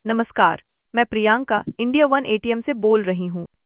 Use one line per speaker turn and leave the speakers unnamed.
नमस्कार, मैं Priyanka India one ATM से बोल रही हूँ।